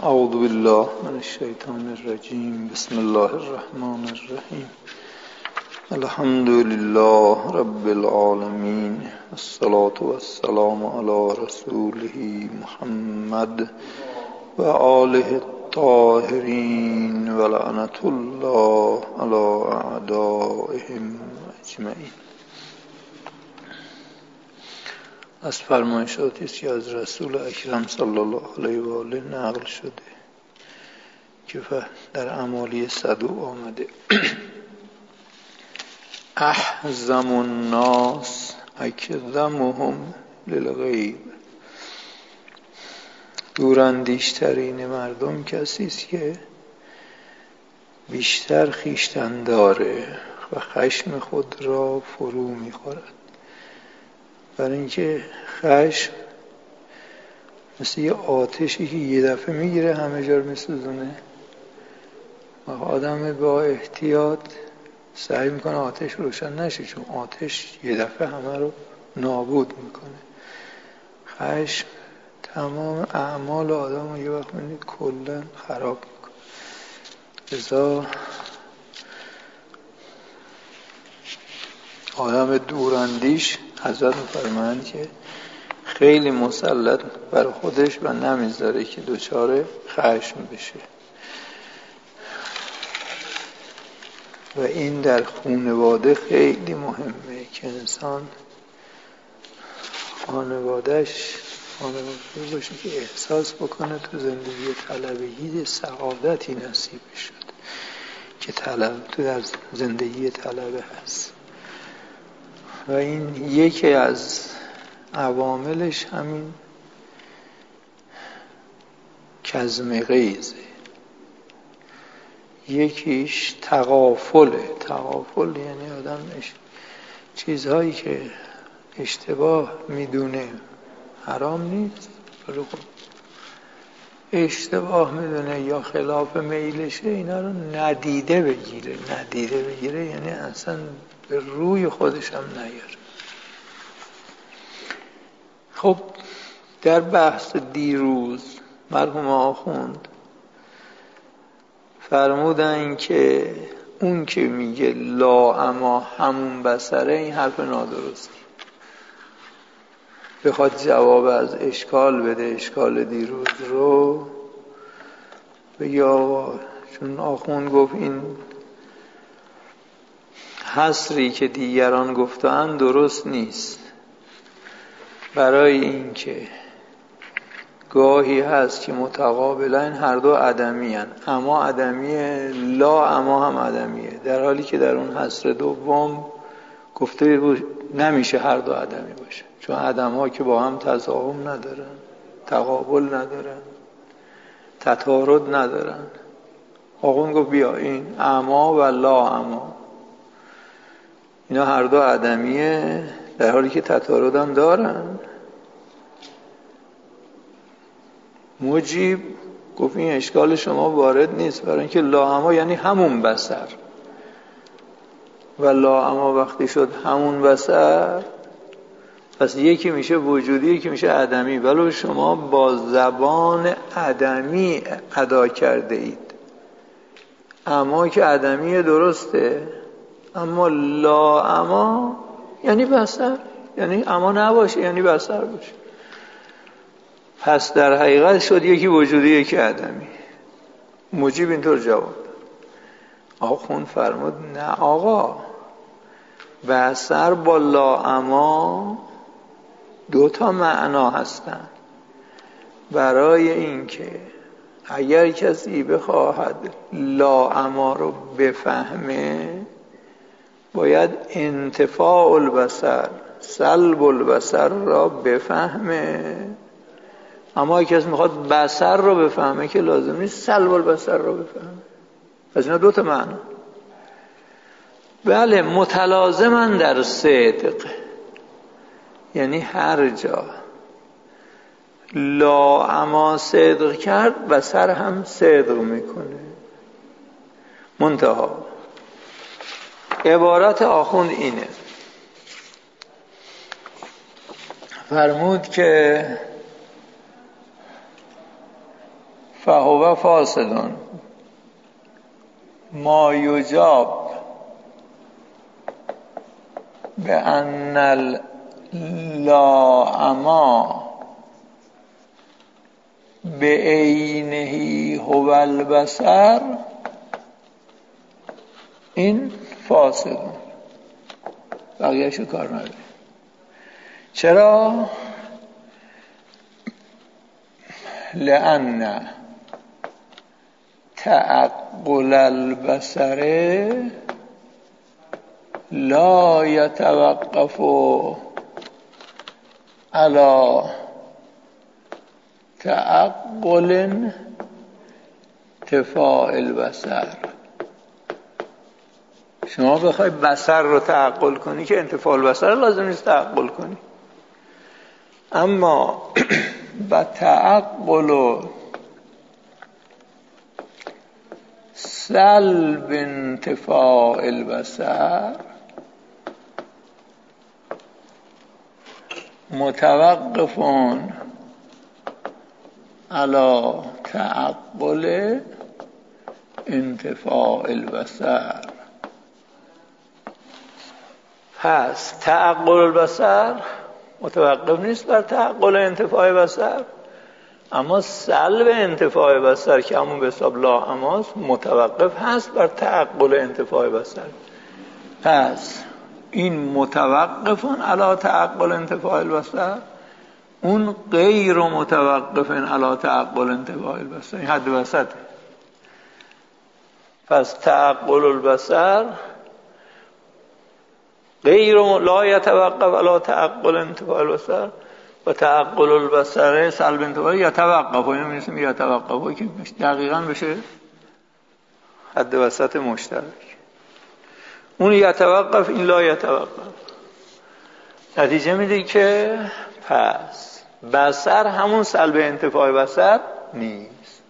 اعوذ بالله من الشیطان الرجیم. بسم الله الرحمن الرحیم. الحمد لله رب العالمین، الصلاة والسلام علی رسوله محمد و آله الطاهرین و لعنت الله علی اعدائهم اجمعین. از فرمایشاتی است که از رسول اکرم صلی الله علیه و آله نقل شده که در امالی صدوق آمده: احزم الناس اکذمهم للغیب. دوراندیشترین مردم کسی است که بیشتر خویشتن داره و خشم خود را فرو می‌خورد. برای اینکه خشم مثل یه آتشی که یه دفعه میگیره همه جا رو میسوزونه و آدم با احتیاط سعی میکنه آتش روشن نشه، چون آتش یه دفعه همه رو نابود میکنه. خشم تمام اعمال آدم رو یه وقت میبینید کلا خراب میکنه. لذا آدم دوراندیش حضرت می‌فرمایند که خیلی مسلط بر خودش و نمیذاره که دچار خشم بشه. و این در خانواده خیلی مهمه که انسان خانواده‌اش باشه که احساس بکنه تو زندگی طلبگی سعادتی نصیب شد که تو در زندگی طلبه هست. و این یکی از عواملش همین کظم غیظه. یکیش تغافله. تغافل یعنی آدم چیزهایی که اشتباه میدونه حرام نیست ولی خب اشتباه میدونه یا خلاف میلشه، اینا رو ندیده بگیره یعنی اصلا به روی خودش هم نیاره. خب در بحث دیروز مرحوم آخوند فرمودن که اون که میگه لا اما همون بصره، این حرف نادرستی. بخواد جواب از اشکال بده، اشکال دیروز رو بگه آقا چون آخوند گفت این حصری که دیگران گفتن درست نیست، برای این که گاهی هست که متقابلا هر دو عدمی هن. اما عدمیه، لا اما هم عدمیه، در حالی که در اون حصر دوم گفته نمیشه هر دو عدمی باشه، چون عدم ها که با هم تضاهم ندارن، تقابل ندارن، تطارد ندارن. آقون گفت بیا این اما و لا اما اینا هر دو عدمیه در حالی که تطارد هم دارن. مجیب گفت این اشکال شما وارد نیست، برای اینکه لا اما یعنی همون بصر و لا اما وقتی شد همون بصر پس یکی میشه وجودی یکی میشه عدمی، ولی شما با زبان عدمی ادا کرده اید. اما که عدمی درسته، اما لا اما یعنی بصر، یعنی اما نباشه یعنی بصر باشه. پس در حقیقت شد یکی وجودی یکی عدمی. مجیب اینطور جواب داد. آخوند فرمود نه آقا، بصر با لا اما دو تا معنا هستن. برای اینکه اگر کسی بخواهد لا اما رو بفهمه باید انتفاع البصر، سلب البصر را بفهمه. اما اگه کسی میخواد بصر رو بفهمه که لازم نیست سلب البصر رو بفهمه. پس اینا دو تا معنا. بله متلازمن در صدق، یعنی هر جا لا اما صدق کرد بصر هم صدق میکنه. منتها عبارت آخوند اینه، فرمود که فهو فاسد ما یجاب به ان اللاعما به عینه هو البصر، این فاسد، بقیه‌شو کار نداره. چرا؟ لأن تعقل البصر لا يتوقف على تعقل انتفاع البصر. شما بخوای بصر رو تعقل کنی که انتفاع البصر لازم نیست تعقل کنی، اما با تعقل و سلب انتفاع البصر متوقفون على تعقل انتفاع البصر. پس تعقل البصر متوقف نیست بر تعقل انتفاع بصر، اما سلب انتفاع بصر که همون به حساب لاعماس متوقف هست بر تعقل انتفاع بصر. پس این متوقفون علی تعقل انتفاع البصر، اون غیر متوقفن علی تعقل انتفاع البصر، این حد وسطه. پس تعقل البصر غیر لا يتوقف علی تعقل انتفاع البصر و تعقل البصر سلب انتفاع یتوقف، اینو می‌نویسیم یتوقف که دقیقاً بشه حد وسط مشترک. اون یتوقف، این لا یتوقف. نتیجه میده که پس بصر همون سلب انتفاع بصر نیست،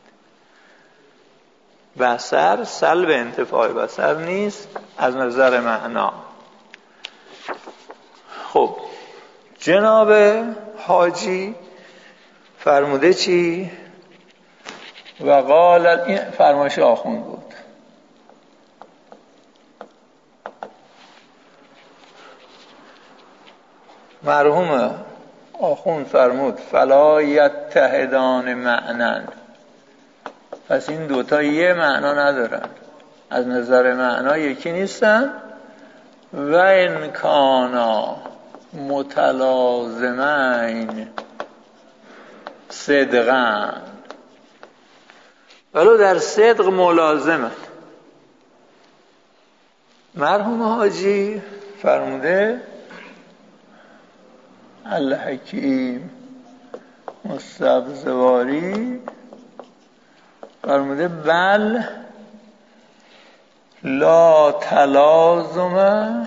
بصر سلب انتفاع بصر نیست از نظر معنا. خب جناب حاجی فرموده چی؟ و قال، این فرمایش آخوند بود، مرحوم آخوند فرمود فلا یتحدان معنن، پس این دوتا یه معنا ندارن، از نظر معنا یکی نیستن. و ان کانا متلازمین صدقا، ولو در صدق ملازمن. مرحوم حاجی فرموده الحکیم مستبزواری فرموده بل لا تلازم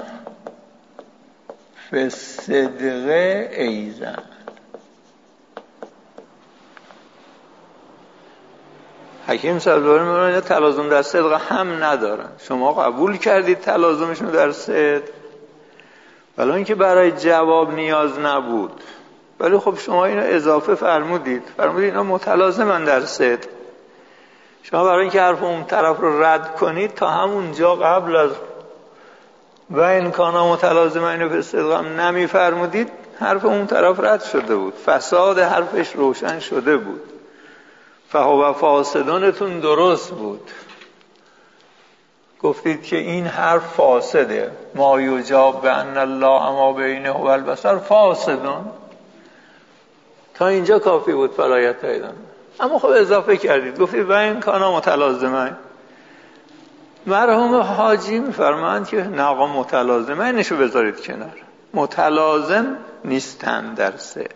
فی الصدق ایزن. حکیم مستبزواری میگه تلازم در صدق هم ندارن. شما قبول کردید تلازمشون در صدق، ولی اینکه برای جواب نیاز نبود، ولی خب شما اینو اضافه فرمودید اینا متلازمن در صدق. شما برای اینکه حرف اون طرف رو رد کنید تا همونجا قبل از و این کانا متلازمن فی الصدق هم نمی فرمودید، حرف اون طرف رد شده بود، فساد حرفش روشن شده بود، فهو فاسدانتون درست بود. گفتید که این حرف فاسده، ما یجاب به ان الله اما بینه هو البصر فاسدون، تا اینجا کافی بود فلایت ایدان. اما خب اضافه کردید گفتید و این کانا متلازمه. مرحوم حاجی میفرمایند که نه آقا متلازمه نشو بذارید کنار، متلازم نیستن در صدق.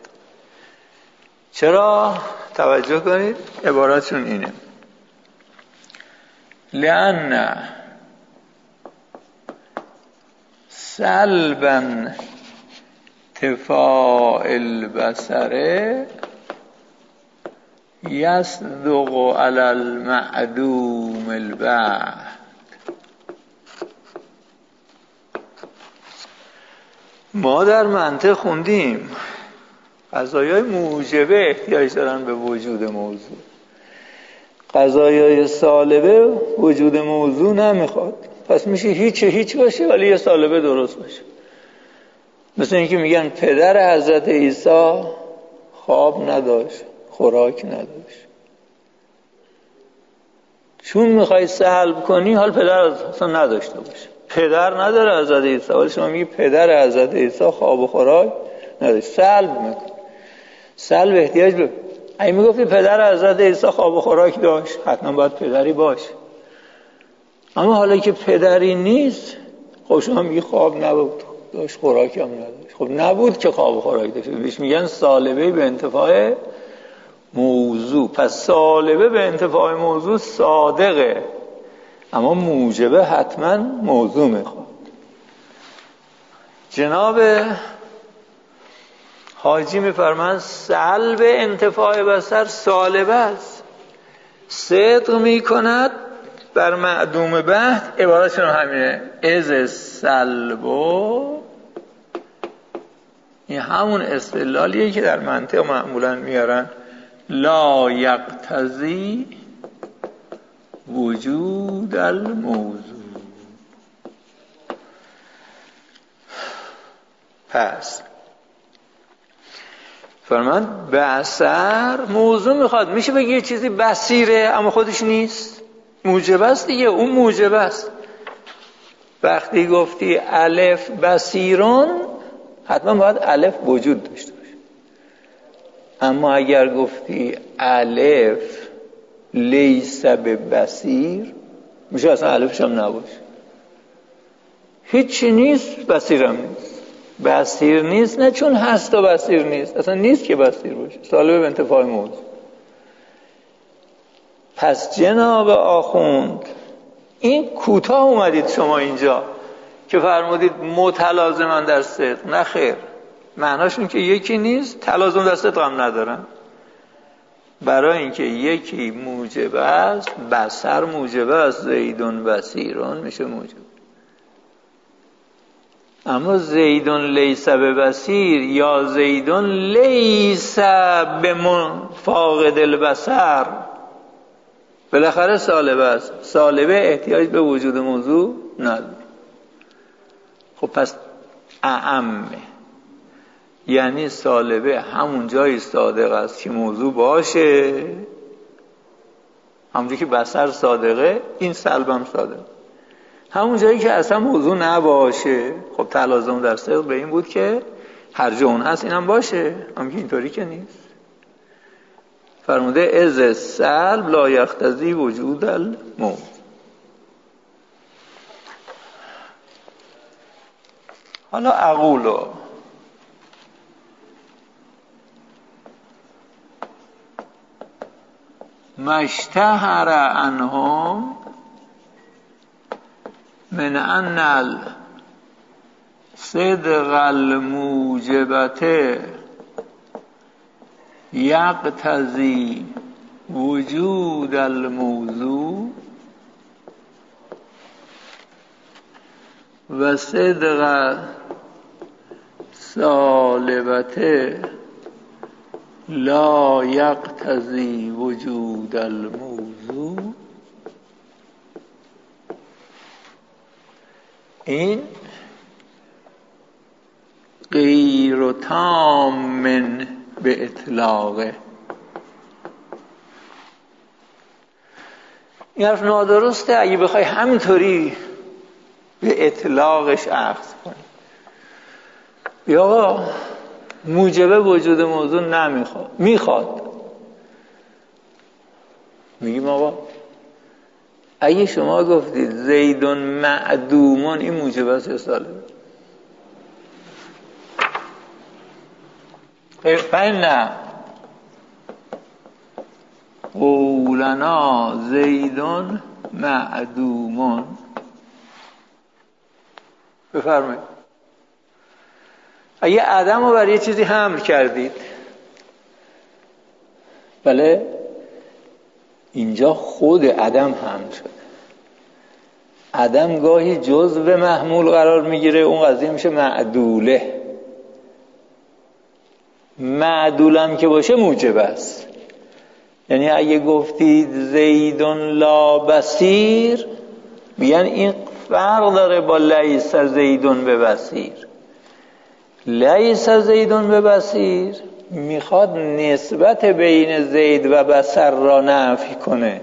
چرا؟ توجه کنید عبارتشون اینه، لأن سلبا انتفاع البصر یصدق علی المعدوم البعد. ما در منطق خوندیم قضایای موجبه احتیاج دارن به وجود موضوع. قضایای سالبه وجود موضوع نمیخواد، پس میشه هیچ باشه ولی یه سالبه درست باشه. مثل اینکه میگن پدر حضرت عیسی خواب نداشت، خوراک نداشت. چون میخوای سلب کنی حال پدر اصلا نداشته باشه. پدر نداره حضرت عیسی، ولی شما میگی پدر حضرت عیسی خواب و خوراک نداشت، سلب میکن. سلب احتیاج به اگه میگفتی پدر حضرت عیسی خواب و خوراک داشت حتما باید پدری باشه. اما حالا که پدری نیست، خب شما میگی خواب نبود داشت، خوراک هم نداشت. خب نبود که خواب و خوراک داشت، بهش میگن سالبه به انتفاع موضوع. پس سالبه به انتفاع موضوع صادقه، اما موجبه حتما موضوع میخواد. جناب حاجی میفرمان سلب انتفاع بصر سالبه است، صدق میکند بر معدوم بحث. عبارتشون همینه، از سلبو. این همون استدلالیه که در منطق معمولا میارن لا یقتضی وجود الموضوع. پس فرمان بصر موضوع میخواد. میشه بگی یه چیزی بصیره اما خودش نیست، موجب است دیگه، اون موجب است. وقتی گفتی الف بصیرون حتما باید الف وجود داشته باشه. اما اگر گفتی الف لیس ببصیر، میشه اصلا الفش هم نباشه، هیچی نیست، بصیرم نیست. بصیر نیست نه چون هست و بصیر نیست، اصلا نیست که بصیر باشه، سالبه به انتفاع موضوع. پس جناب آخوند این کوتاه اومدید شما اینجا که فرمودید متلازما در صدق. نه خیر، معناشون که یکی نیست، تلازم در صدق هم ندارن. برای اینکه یکی موجب است، بصر موجب است، زیدون بصیرون میشه موجب. اما زیدون لیس ببصیر یا زیدون لیس بفاقد البصر بالاخره سالبه است. سالبه احتیاج به وجود موضوع نداره. خب پس اعمه، یعنی سالبه همون جایی صادق است که موضوع باشه، همونجایی که بصر صادقه این سلبم صادقه. همون جایی که اصلا موضوع نباشه، خب تلازم در صدق به این بود که هر جا اون هست اینم باشه، اما که اینطوری که نیست. فرموده از سلب لا یقتضی وجود الموضوع. حالا اقولو مشتهر عنهم من ان صدق الموجبت یقتضی وجود الموضوع و صدق سالبت لا یقتضی وجود الموضوع. این غیر تام به اطلاقه. این حرف نادرسته اگه بخوای همینطوری به اطلاقش اخذ کنی. یا آقا موجبه وجود موضوع نمیخواد، میخواد. میگیم آقا اگه شما گفتید زیدون معدومون این موجبه است یا سالبه؟ نه قولنا زیدون معدومون. بفرمایید اگه عدم رو برای یه چیزی حمل کردید، بله اینجا خود عدم حمل شده. عدم گاهی جزء محمول قرار میگیره، اون قضیه میشه معدوله. معدولم که باشه موجب است. یعنی اگه گفتید زیدون لا بصیر، بیان این فرق داره با لیس زیدون به بصیر. لیس زیدون به بصیر میخواد نسبت بین زید و بصر را نفی کنه،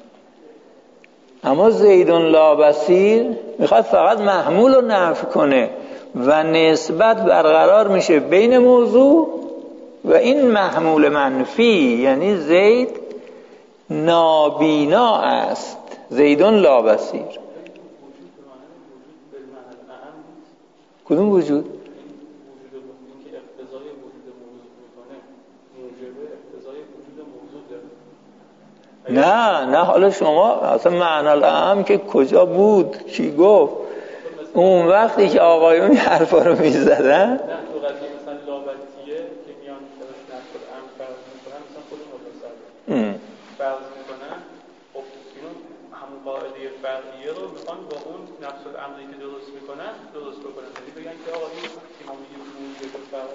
اما زیدون لا بصیر میخواد فقط محمول رو نفی کنه و نسبت برقرار میشه بین موضوع و این محمول منفی، یعنی زید نابینا است. زیدون لا بصیر. کدوم وجود؟ نه حالا شما اصلا معنی الاعم که کجا بود، کی گفت؟ اون وقتی که آقایون این حرفا رو میزدن، نه تو قضیه مثلا لابتیه که میان نفس الاعم فرض میکنن، مثلا خود مفصل فرض میکنن، خب اینو همون قاعده فرعیه رو میخوان با اون نفس الامری که درست میکنن درست بکنن، یعنی بگن که آقا این امام یه فرض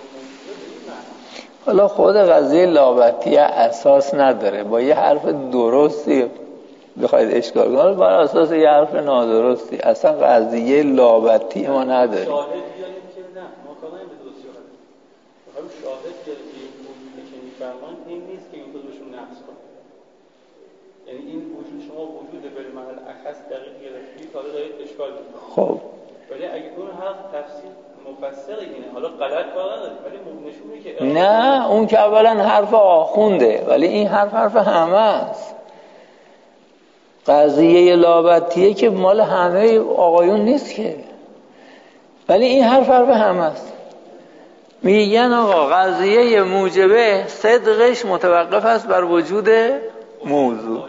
حالا خود قضیه لابتیه اساس نداره، با یه حرف درستی بخواید اشکال کنید بر اساس یه حرف نادرستی. اصلا قضیه لابتیه ما نداریم. شاهد بیاریم که نه ما کار نمیم به درستی رو میخوایم شاهد بیاریم که این وجودی که میفرمان این نیست که این خودشون نقص کنه، یعنی این وجود شما وجود به محل اخص دقیق گرفتی حالا دارید اشکال میکنید. خب ولی اگه اون حرف تفسیر مفسر اینه، حالا غلط کار نداره ولی نشونه که نه اون که اولا حرف آخونده، ولی این حرف همه است. قضیه لابتیه که مال همه آقایون نیست که، ولی این حرف همه است. میگن آقا قضیه موجبه صدقش متوقف است بر وجود موضوع.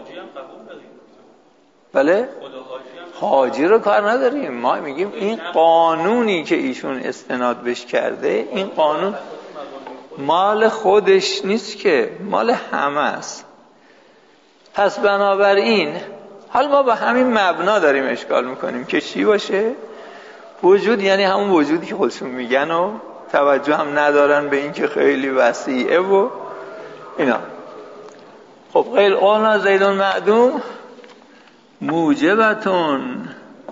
بله؟ حاجی رو کار نداریم، ما میگیم این قانونی که ایشون استناد بش کرده، این قانون مال خودش نیست که، مال همه است. پس بنابراین حالا ما با همین مبنا داریم اشکال میکنیم که چی باشه؟ وجود یعنی همون وجودی که خودشون میگن و توجه هم ندارن به این که خیلی وسیعه و اینا. خب غیر قولنا زیدون معدوم موجبتون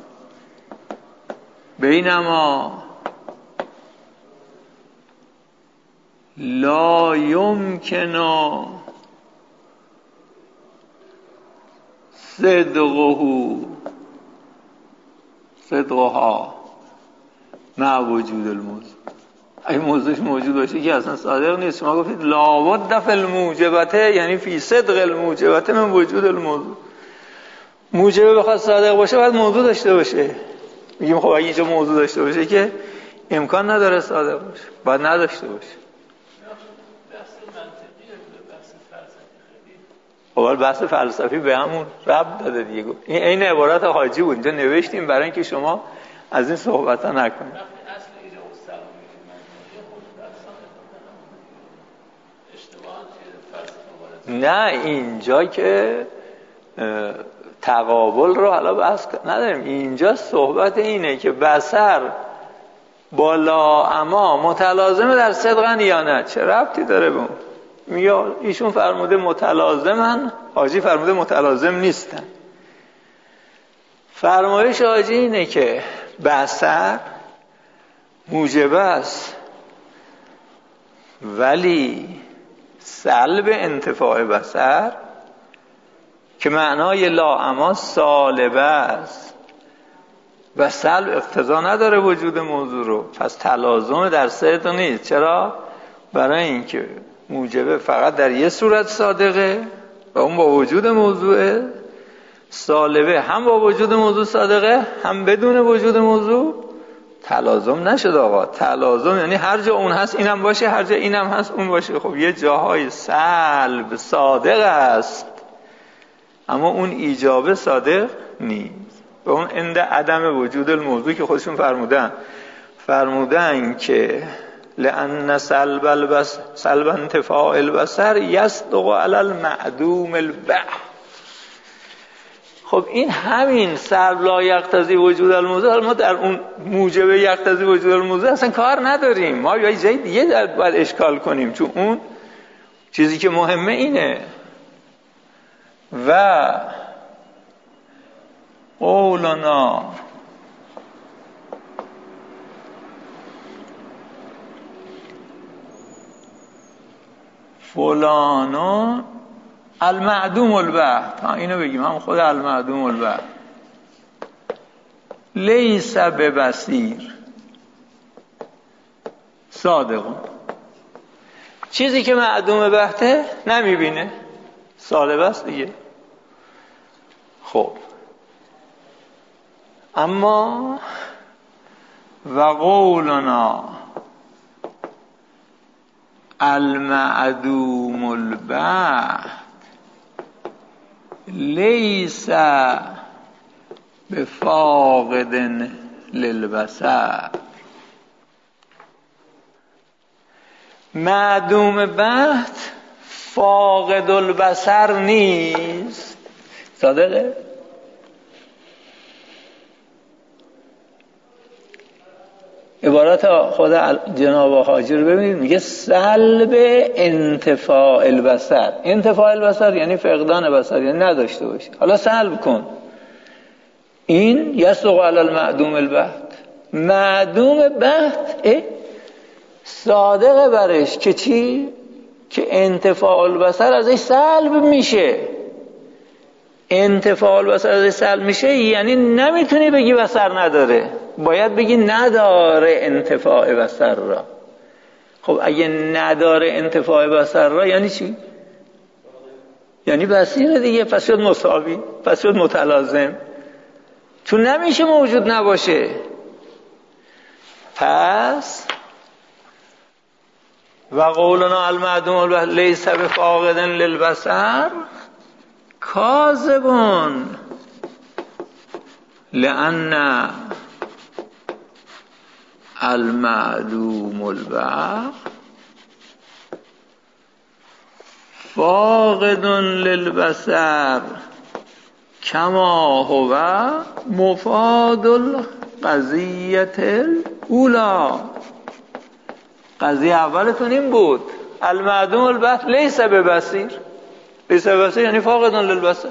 بینما لا یمکنو صدقها مع وجود الموضوع. اگه موضوعش موجود باشه که اصلا صادق نیست. شما گفتید لابد فی الموجبته، یعنی فی صدق الموجبته من وجود الموضوع. موجبه بخواد صادق باشه باید موضوع داشته باشه. میگیم خب اگه اینجا موضوع داشته باشه که امکان نداره صادق باشه، باید نداشته باشه. خب بحث فلسفی به همون ربط داده دیگه. این عین عبارت حاجی بود، اینجا نوشتیم برای اینکه شما از این صحبت ها نکنید. نه اینجا که تقابل رو حالا بحث نداریم. اینجا صحبت اینه که بصر با لاعما متلازمه در صدقن یا نه. چه ربطی داره به اون؟ میگه ایشون فرموده متلازمن، حاجی فرموده متلازم نیستن. فرمایش حاجی اینه که بصر موجب است ولی سلب انتفاع بصر که معنای لاعما سالبه است و سلب اقتضا نداره وجود موضوع رو، پس تلازم در صدق نیست. چرا؟ برای اینکه موجبه فقط در یه صورت صادقه و اون با وجود موضوعه، سالبه هم با وجود موضوع صادقه هم بدون وجود موضوع. تلازم نشد آقا. تلازم یعنی هر جا اون هست اینم باشه، هر جا اینم هست اون باشه. خب یه جاهای سلب صادق است اما اون ایجاب صادق نیست. به اون عند عدم وجود الموضوع که خودشون فرمودن که لأن سلب انتفاع البصر یصدق علی المعدوم البح. خب این همین سلب لا یقتضی وجود الموضوع، ما در اون موجب یقتضی وجود الموضوع اصلا کار نداریم. ما یه جای دیگه باید اشکال کنیم، چون اون چیزی که مهمه اینه و قولنا فلانو المعدوم البحت، اینو بگیم، هم خود المعدوم البحت لیس ببصیر صادقون، چیزی که معدوم بحته نمیبینه، سالب است دیگه. خب اما و قولنا المعدوم البحت لیس بفاقد للبصر، معدوم بحت فاقد البصر نیست. صادقه؟ عبارت خود جناب حاجی رو ببینید، میگه سلب انتفاع البصر. انتفاع البصر یعنی فقدان بصر، یعنی نداشته باشه. حالا سلب کن، این یسوق علی المعدوم البحت، معدوم بحت صادقه برش که چی؟ که انتفاع البصر ازش سلب میشه. انتفاع البصر ازش سلب میشه یعنی نمیتونی بگی بصر نداره، باید بگی نداره انتفاع بصر را. خب اگه نداره انتفاع بصر را یعنی چی؟ یعنی بصیره دیگه، پس شد مساوی، پس شد متلازم، چون نمیشه موجود نباشه. پس و قولنا المعدوم لیس بفاقد للبصر کاذبون لأن المعدوم البحت فاقد للبصر کما هو مفاد القضیة الاولی. قضیه اولتون این بود، المعدوم البحت لیس ببصیر. لیس ببصیر یعنی فاقد للبصر.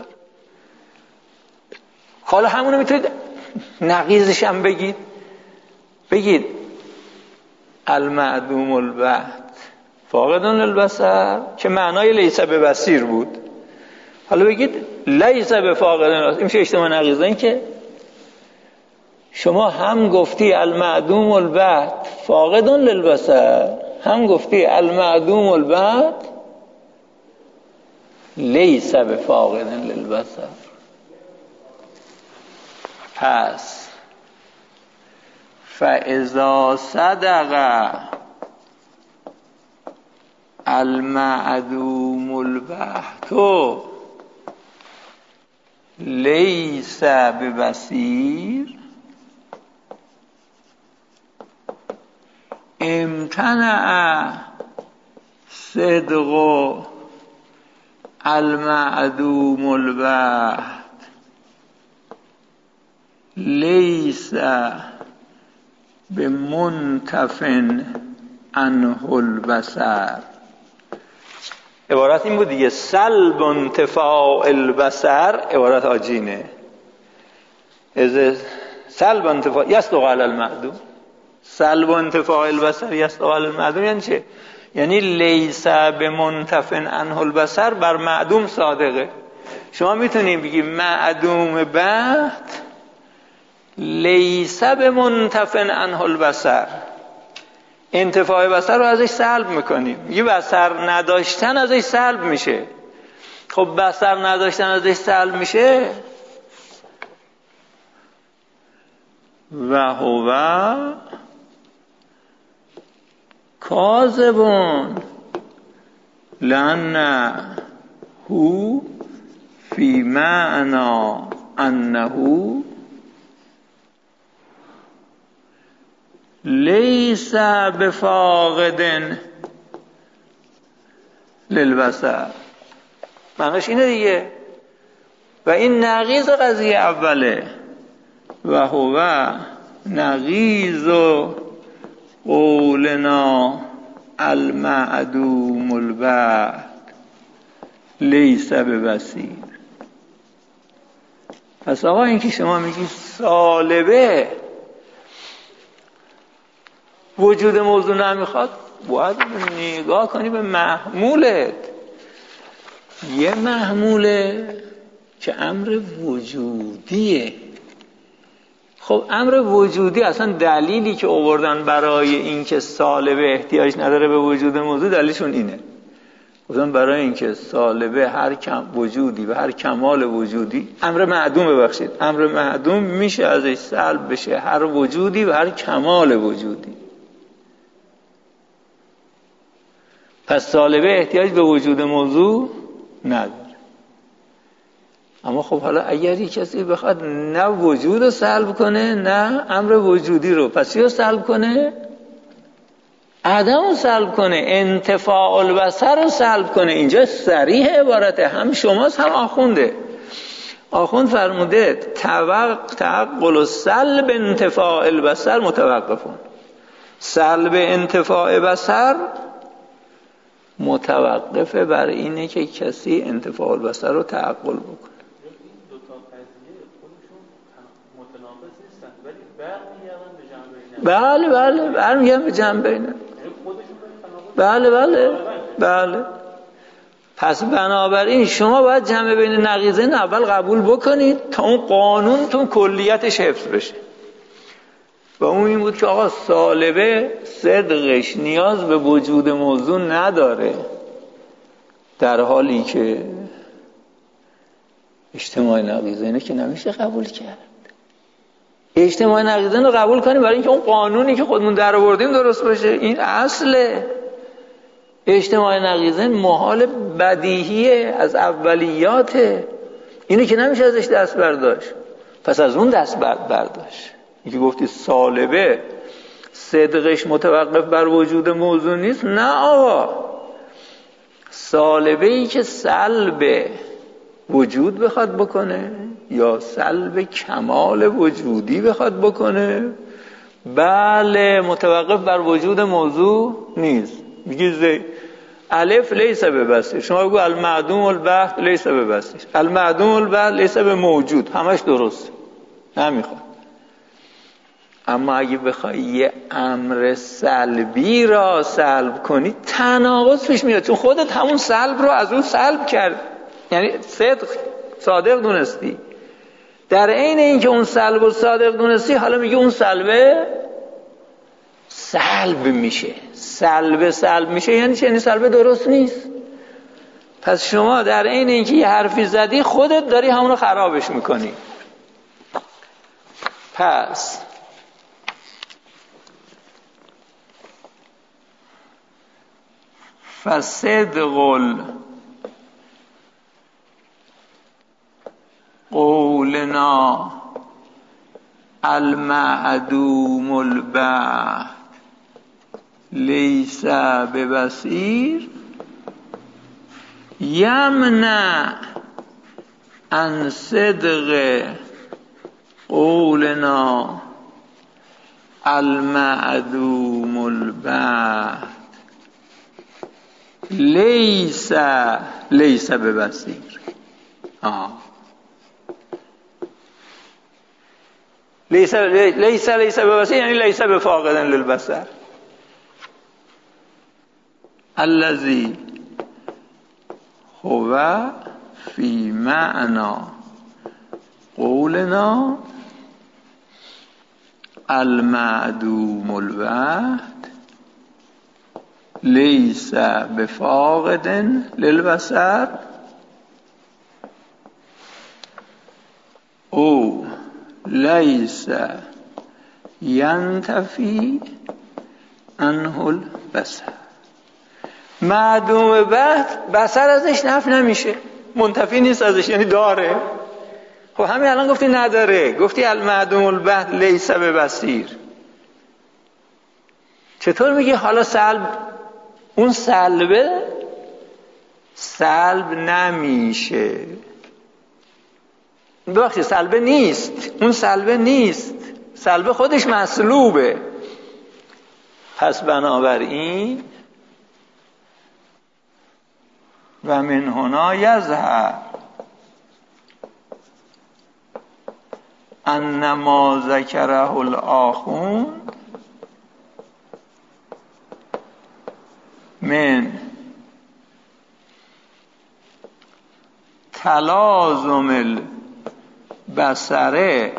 حالا همونو میتونید نقیضش هم بگید المعدوم البحت فاقد للبصر که معنای لیس ببصیر بود، حالا بگید لیس بفاقد للبصر. این میشه اجتماع نقیض. این که شما هم گفتی المعدوم البحت فاقد للبصر، هم گفتی المعدوم البحت لیس بفاقد للبصر. پس فاذا صدق المعدوم البحت لیس ببصیر امتنع صدق المعدوم البحت لیس بمنتف عنه البصر. عبارت این بود دیگه، سلب انتفاع البصر، عبارت آجینه، از سلب انتفاع یصدق علی المعدوم، سلب انتفاع البصر یصدق علی المعدوم یعنی چه؟ یعنی لیس بمنتف عنه البصر بر معدوم صادقه. شما میتونید بگید معدوم بحت لیس بمنتف عنه البصر، انتفاع بصر رو ازش سلب میکنیم، یه بصر نداشتن ازش سلب میشه. خب بصر نداشتن ازش سلب میشه و هو کاذبون لأن هو فی معنی انه لیس بفاقد للبصر. معنیش اینه دیگه، و این نقیض قضیه اوله، و هو نقیض قولنا المعدوم البحت لیس ببصیر. پس آقا این که شما میگی سالبه وجود موضوع نمیخواد، باید نگاه کنی به محمولت. یه محموله که امر وجودیه. خب امر وجودی اصلا دلیلی که آوردن برای این که سالبه احتیاج نداره به وجود موضوع، دلیلشون اینه. گفتن برای این که سالبه هر وجودی و هر کمال وجودی، امر معدوم میشه ازش سلب بشه هر وجودی و هر کمال وجودی. پس سالبه احتیاج به وجود موضوع نداره. اما خب حالا اگر یک کسی بخواد نه وجود رو سلب کنه نه امر وجودی رو، پس چی رو سلب کنه؟ عدم رو سلب کنه، انتفاع البصر رو سلب کنه. اینجا صریح عبارته، هم شماست هم آخونده. آخوند فرموده تعقل و سلب انتفاع البصر متوقفون. سلب انتفاع بصر متوقفه بر اینه که کسی انتفاع البصر رو تعقل بکنه. این دو تا قضیه خودشون متناقض نیستن ولی برمیگردن به جنبه اینا. بله برمیگردن به جنبه اینا. بله. پس بنابراین شما باید جمع بین نقیضین اول قبول بکنید تا اون قانونتون کلیتش حفظ بشه. و اون این بود که آقا سالبه صدقش نیاز به وجود موضوع نداره، در حالی که اجتماع نقیضینه که نمیشه قبول کرد. اجتماع نقیضین رو قبول کنیم برای اینکه اون قانونی که خودمون در آوردیم درست باشه. این اصله. اجتماع نقیضین محال بدیهیه، از اولیاته. اینو که نمیشه ازش دست برداشت. پس از اون دست برداشت. این که گفتی سالبه صدقش متوقف بر وجود موضوع نیست، نه آقا. سالبه ای که سلب وجود بخواد بکنه یا سلب کمال وجودی بخواد بکنه، بله متوقف بر وجود موضوع نیست. میگی الف لیس ببصیر، شما بگو المعدوم البحث لیس ببصیر، المعدوم البحث لیس بموجود، همش درست، نمیخواد. اما اگه بخوای یه امر سلبی را سلب کنی تناقض پیش میاد، چون خودت همون سلب رو از اون سلب کرد، یعنی صادق دونستی. در عین اینکه اون سلب و صادق دونستی، حالا میگه اون سلبه سلب میشه. سلب میشه یعنی چه؟ یعنی سلبه درست نیست. پس شما در عین اینکه یه حرفی زدی خودت داری همونو خرابش میکنی. پس فصدق قولنا المعدوم البحث لیس ببصیر یمنع عن صدق قولنا المعدوم البحث لیس ببصیر. لیس ببصیر یعنی لیس بفاقد للبصر. الذی هو فی معنی قولنا المعدوم الوحد لیس بفاقد للبصر او لیس ینتفی عنه البصر. معدوم بصر ازش نفی نمیشه، منتفی نیست ازش، یعنی داره. خب همین الان گفتی نداره، گفتی المعدوم البحث لیس ببصیر. چطور میگی حالا اون سلب نمیشه؟ ببخشید سلبه نیست، اون سلبه نیست، سلبه خودش مسلوبه. پس بنابراین و من هنا یظهر ان ما ذکره الاخوند من تلازم البصر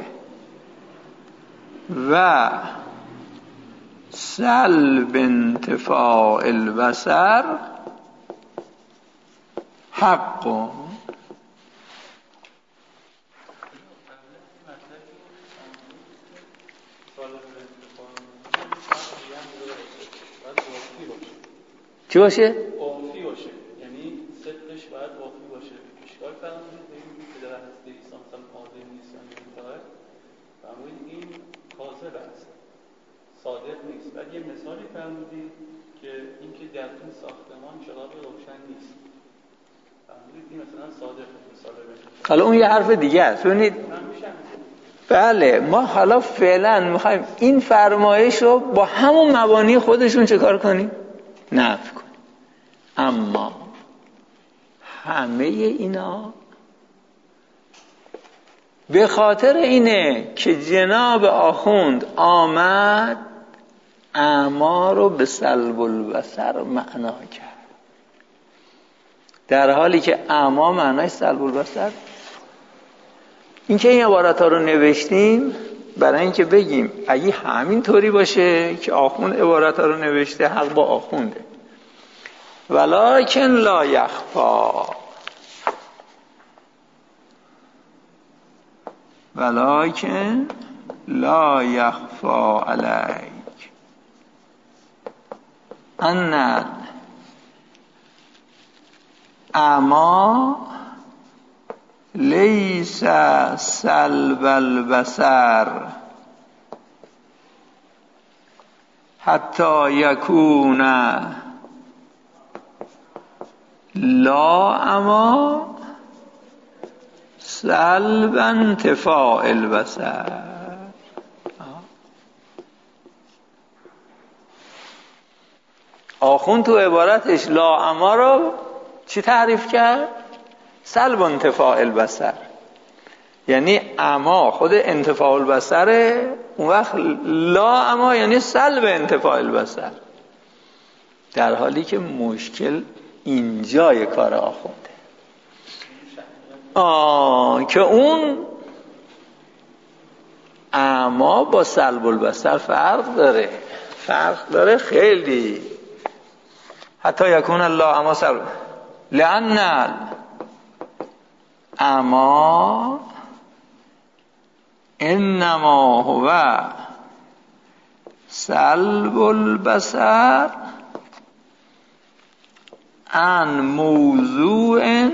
و سلب انتفاع البصر حق. چی باشه؟ وافی باشه، یعنی صدقش باید وافی باشه. اشکال فرمودید بگیم که در هسته ایسان مثلا حاضر نیست یا نمی‌خواد، فرمودید این کاذب است، صادق نیست. بعد یه مثالی فرمودید که اینکه در این ساختمان چراغ روشن نیست، فرمودید این مثلا صادق مثال بشه. حالا اون یه حرف دیگه است. ببینید بله، ما حالا فعلا میخوایم این فرمایش رو با همون مبانی خودشون چه کار کنیم؟ نفی کنیم. اما همه اینا به خاطر اینه که جناب آخوند آمد اعما رو به سلب البصر معنا کرد، در حالی که اعما معنای سلب البصر. این که این عبارت ها رو نوشتیم برای اینکه بگیم اگه همین طوری باشه که آخوند عبارت ها رو نوشته حق با آخونده. ولکن لا یخفا، ولکن لا یخفا علیک ان اما لیس سلب البصر حتی یکون لا اما سلب انتفاع البصر. آخوند تو عبارتش لا اما رو چی تعریف کرد؟ سلب انتفاع البصر، یعنی اما خود انتفاع البصره، اون وقت لا اما یعنی سلب انتفاع البصر، در حالی که مشکل اینجای کار آخونده که اون اما با سلب البصر فرق داره خیلی. حتی یکون الله اما سلب، لأن اما انما هو سلب البصر عن موضوع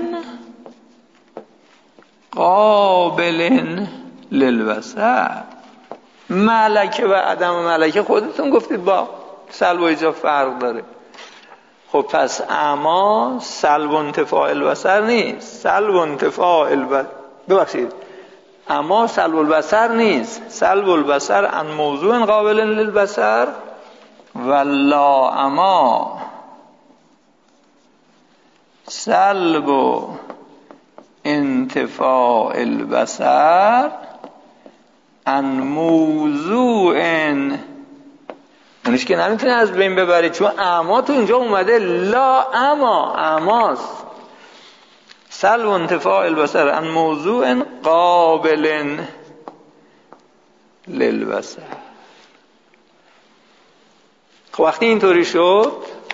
قابل للبصر. ملکه و عدم ملکه خودتون گفتید با سلب و ایجاب فرق داره. خب پس اما سلب انتفاع البصر نیست، سلب انتفاع ببخشید اما سلب البصر نیست، سلب البصر عن موضوع قابل للبصر و لا اما سلب انتفاع البصر عن موضوع، اونش که نمیتونه از بین ببرید، چون اما تو اینجا اومده لا اما اماست. سلب انتفاع البصر عن موضوع قابل للبصر. خب وقتی اینطوری شد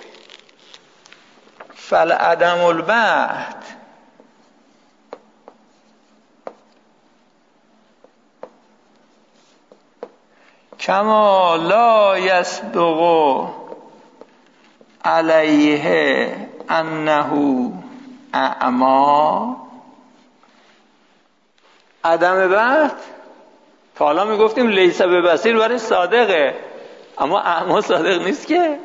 فالعدم البحت کما لا یصدق علیه انه اعما. عدم بحت تا حالا میگفتیم لیس ببصیر برای صادقه، اما اعما صادق نیست که.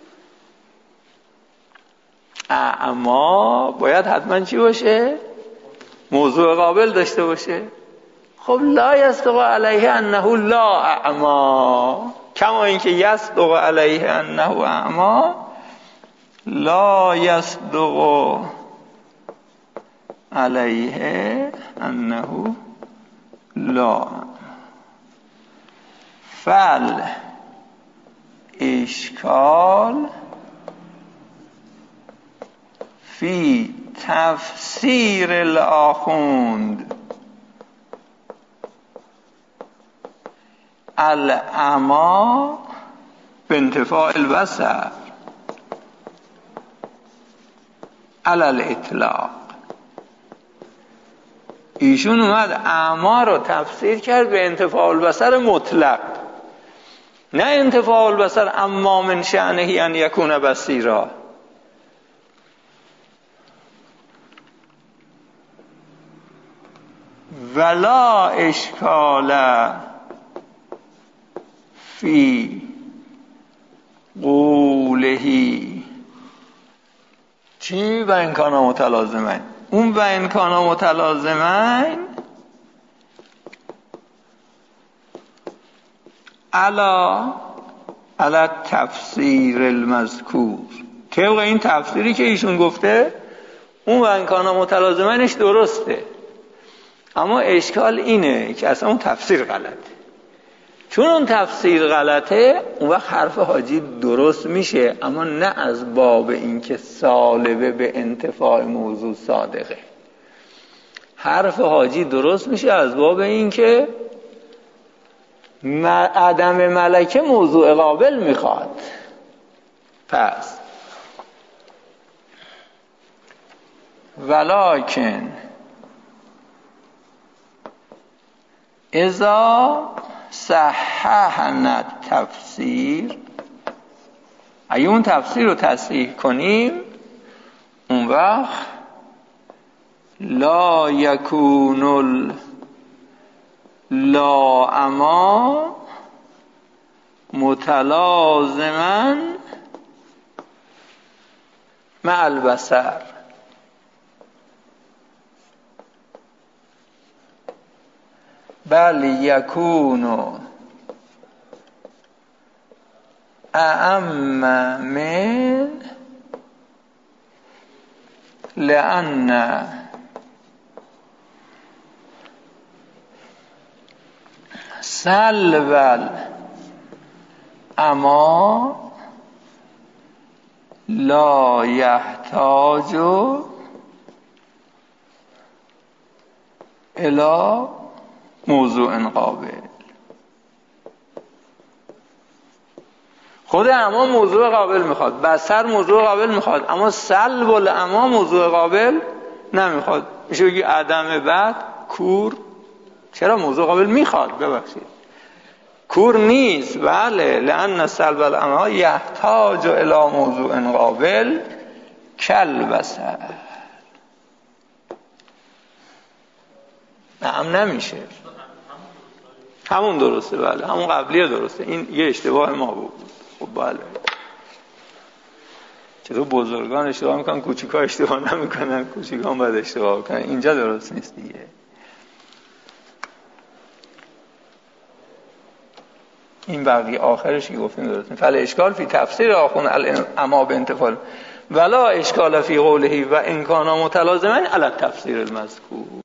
اعما باید حتما چی باشه؟ موضوع قابل داشته باشه. خب لا یصدق علیه انه لا اعما، کما اینکه یصدق علیه انه اعما لا یصدق علیه انه لا اعما. فل اشکال فی تفسیر الآخوند الاعمی بانتفاع البصر علی الاطلاق. ایشون اومد اعما رو تفسیر کرد به انتفاع البصر مطلق، نه انتفاع البصر اما من شأنه ان یکون بصیرا. ولا اشکال فی قولهی چی؟ و امکان متلازمین. اون و امکان متلازمین علا تفسیر المذکور، طبق این تفسیری که ایشون گفته اون و امکان متلازمینش درسته، اما اشکال اینه که اصلا اون تفسیر غلطه. چون اون تفسیر غلطه اون وقت حرف حاجی درست میشه، اما نه از باب این که سالبه به انتفاع موضوع صادقه. حرف حاجی درست میشه از باب این که عدم ملکه موضوع قابل میخواد. پس ولکن اذا صححنا تفسیر، اگه اون تفسیر رو تصحیح کنیم اون وقت لا یکون لا اما متلازما مع البصر، بل یکون اعم من لأن سلب اما لا یحتاج الی موضوع قابل. خود اما موضوع قابل میخواد، بصر موضوع قابل میخواد، اما سلب الاما موضوع قابل نمیخواد. میشه بگی عدم بعد کور چرا موضوع قابل میخواد؟ ببخشید کور نیست. بله، لأن سلب الاما یحتاج الی موضوع قابل کالبصر. نعم نمیشه. همون درسته. بله همون قبلیه درسته. این یه اشتباه ما بود. خب بله، چطور بزرگان اشتباه میکنن کوچیکا اشتباه نمیکنن، کوچیکان باید اشتباه کنن. اینجا درست نیست دیگه. این بقیه آخرش که گفتیم درست نیست. فل اشکال فی تفسیر آخون اما به انتفال ولا اشکال فی قوله و امکان متلازمین علی تفسیر المذکور.